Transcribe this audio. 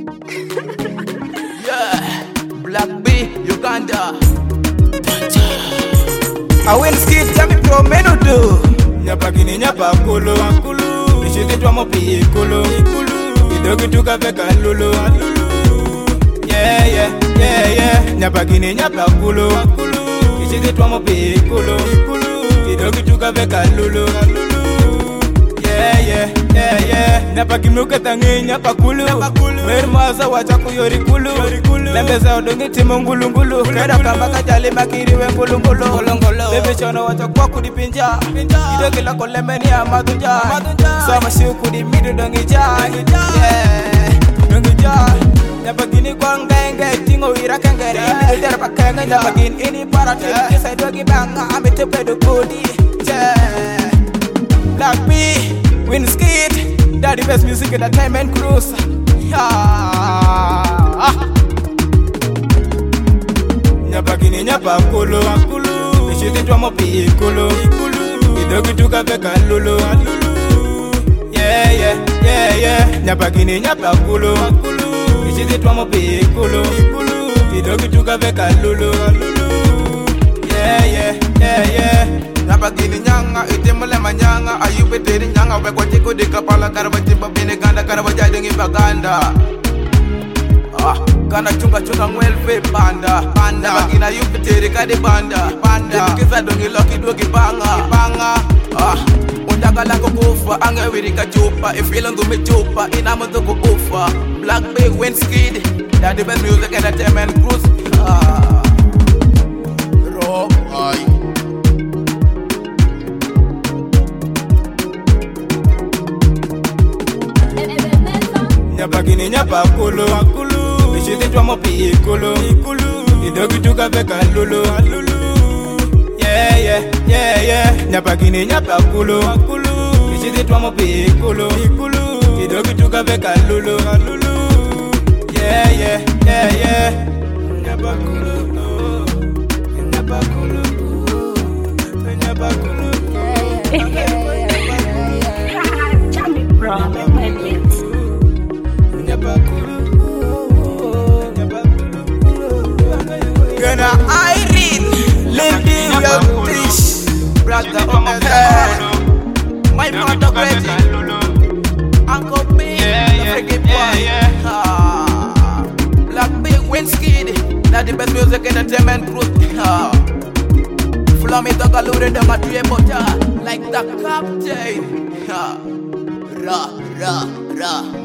Yeah, Black B, Uganda. I win skid jami pro menudo. Nyapa kini nyapa kolo Nishiti twa mopi kolo Kidogi tuka veka lulu Yeah, yeah, yeah, yeah. Nyapa kini nyapa kolo Nishiti twa mopi kolo Kidogi tuka veka lulu Yeah, yeah, yeah, yeah. Nyapa kimuka tangi nyapa kulu Mer maza wacha kuyori kulu Lembeza odongi timu ngulu Kada kamba kajali makiri we ngulu Bebe chono wacha kwa kudipinja Kidogi lako lemeni ya madunja Sama siu kudimidu dongi ja Yeah, dongi ja Nyapa gini kwa ngenge tingo ira kengere Ini dera pa kenga nyapa gini ini para Kisa dogi banga amete pedo kodi Yeah, Black B, Win Skid, Daddy Best Music Entertainment Cruise. Nyapa kini nyapa kolo Nishiti twa mopi kolo Kidogi tuka veka lulu Yeah, yeah, yeah, yeah. Nyapa kini nyapa kolo Nishiti twa mopi kolo Kidogi tuka veka lulu Yeah, yeah, yeah, yeah. Nyapa gini nyanga, ite mule manyanga. Ayube teri nyanga, wekwa chiko di kapala. Karaba chimba bine ganda, karaba jadingi baganda. Kana chunga ngwelfe banda. Nyapa gina ayube teri kadi banda. Kisa dongi loki dogi banga. Unjaga lako kufa, ange wirika chupa. Ifila ngume chupa, inamudu kufa. Black B, Win Skid, Daddy Best Music Entertainment Cruise. Rob, Nyapa kini nyapa kolo Nishiti twa mopi kolo Kidogi tuka veka lulu Yeah, yeah, yeah, yeah. Nyapa kini nyapa kolo Nishiti twa mopi kolo Kidogi tuka veka lulu Yeah, yeah, yeah, yeah. Nyapa kolo Nyapa kolo Nyapa kolo Gonna Irene, Lady Young Fish, brother of the head. My father ready. Uncle B, the freaking boy. Black B, Win Skid, Daddy Best Music Entertainment Group. Follow me to Galore, the Matue Bota, like the captain. Ra, ra, ra.